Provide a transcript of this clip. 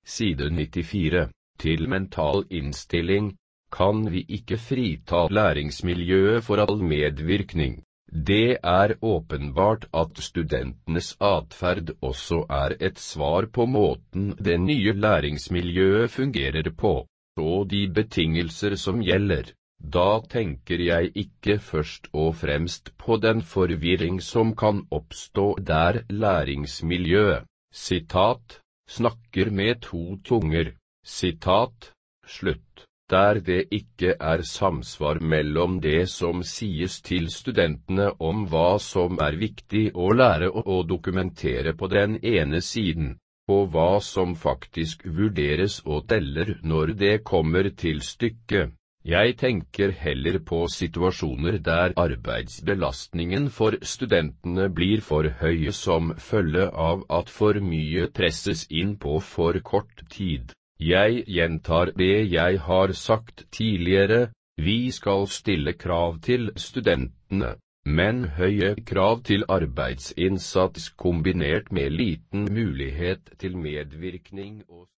side 94, til mental innstilling, kan vi ikke frita læringsmiljøet for all medvirkning. Det er åpenbart at studentenes atferd også er et svar på måten det nye læringsmiljøet fungerer på, og de betingelser som gjelder. Da tenker jeg ikke først og fremst på den forvirring som kan oppstå der læringsmiljøet, snakker med to tunger, der det ikke er samsvar mellom det som sies til studentene om hva som er viktig å lære og dokumentere på den ene siden, og hva som faktisk vurderes og teller når det kommer til stykket. Jeg tenker heller på situasjoner der arbeidsbelastningen for studentene blir for høy som følge av at for mye presses inn på for kort tid. Jeg gjentar det jeg har sagt tidligere, vi skal stille krav til studentene, men høye krav til arbeidsinnsats kombinert med liten mulighet til medvirkning og